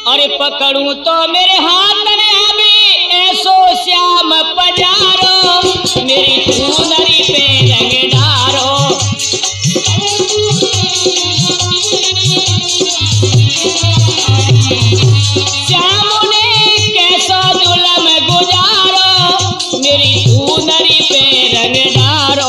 अरे पकड़ूं तो मेरे हाथ में अभी ऐसो श्याम पजारो, मेरी चुनरी पे रंग डारो। श्याम ने कैसा जुलम गुजारो, मेरी चुनरी पे रंग डारो।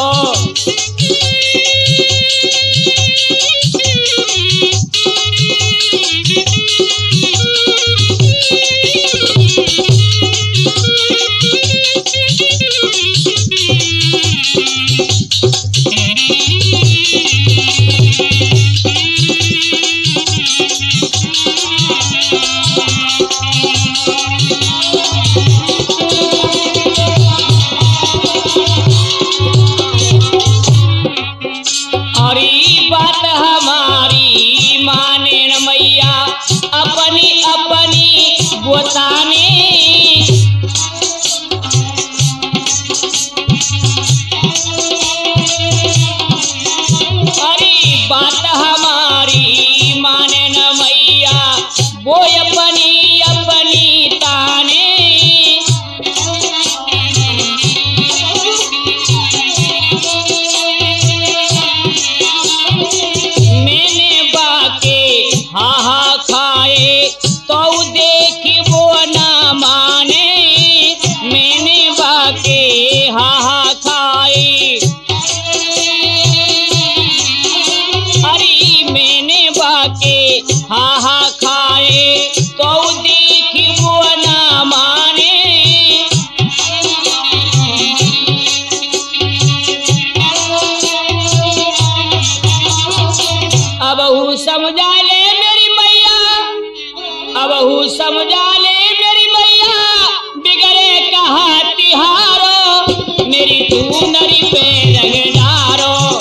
बात हमारी माने न मैया अपनी अपनी बताने। अरे बात हमारी माने न मैया वो अपनी अपनी ताने। हा खाए तो देखी वो ना माने, मैंने बाके हा खाए। अरे मैंने बाके हा खाए तो देखी वो ना माने। अब हूँ समझा ले अब समझा ले मेरी मैया बिगड़े कहा तिहारो, मेरी चुनरी पे रंग डारो।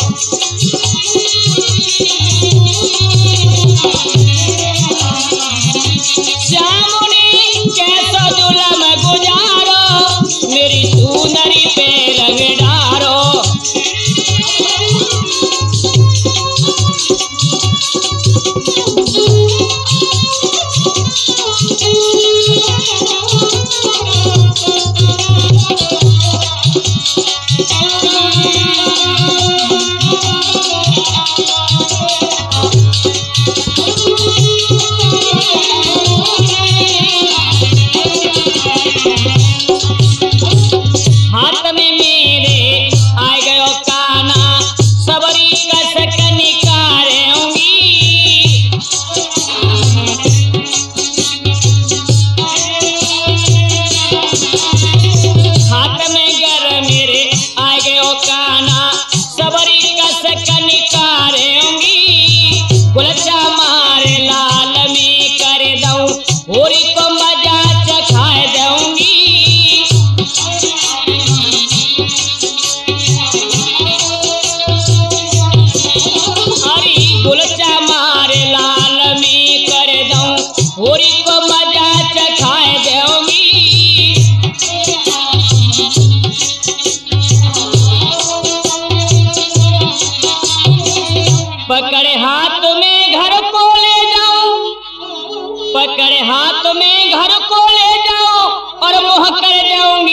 श्याम ने कैसा जुलम गुजारो, मेरी चुनरी पे रंग डारो। हाथ में मेरे आ गयो काना, सबरी कसक निकारेंगी। हाथ में गर मेरे आ गयो काना, सबरी कसक निकारेंगी। गुलचा मारे लाल में कर दूं, होरी को मजा चखाए दूंगी। गुलचा मारे लाल में कर दूं, होरी को मजा चखाए दूंगी। पकड़े हाथ में घर को ले जाओ, पकड़े हाथ में घर को ले जाओ और मोह कर जाऊंगी